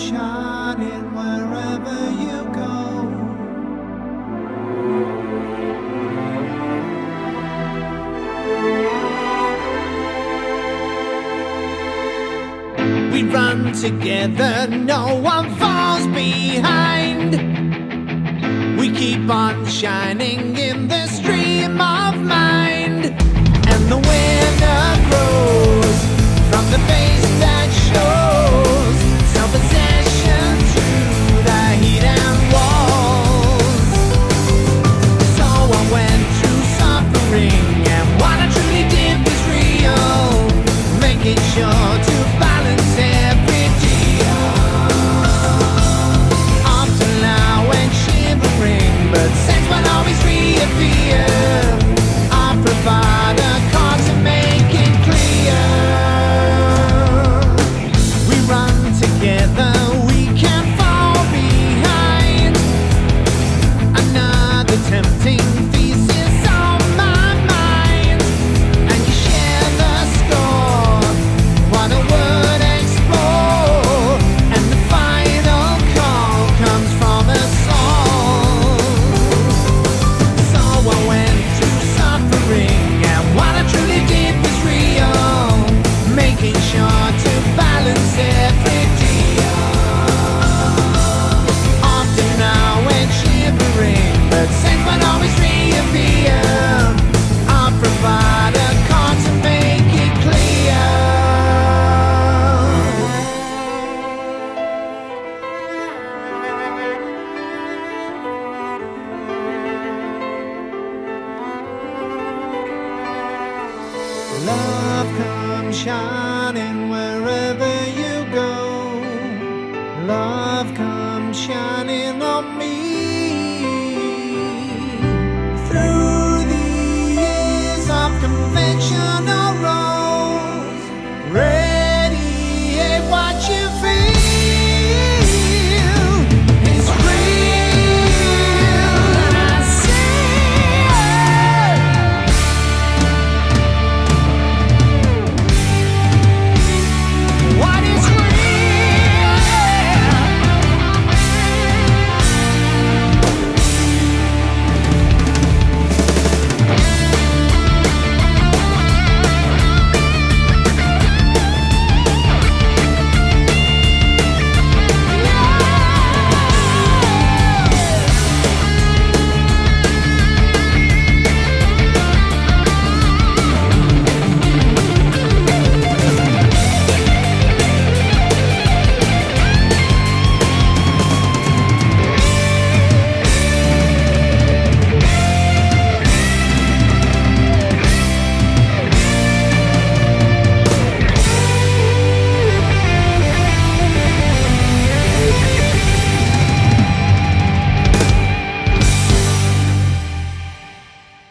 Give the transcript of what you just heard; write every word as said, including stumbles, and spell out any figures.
shining wherever you go. We run together, no one falls behind. We keep on shining in the stream of mind. And the winner grows from the face that shows self-possession through the heat and walls. So I went through suffering, and what I truly did was real, making sure to balance every deal. Often now and shivering, but sense will always reappear. I'll provide a cause to make it clear. We run together, we can't fall behind. Another tempting feast is on my mind, and you share the score. What a word explore, and the final call comes from a soul. So I went through suffering, and what I truly did was real, making sure to balance every deal. Often now and shivering, but sense will always reappear. I'll provide a call to make it clear. Love comes shining wherever you go. Love comes shining.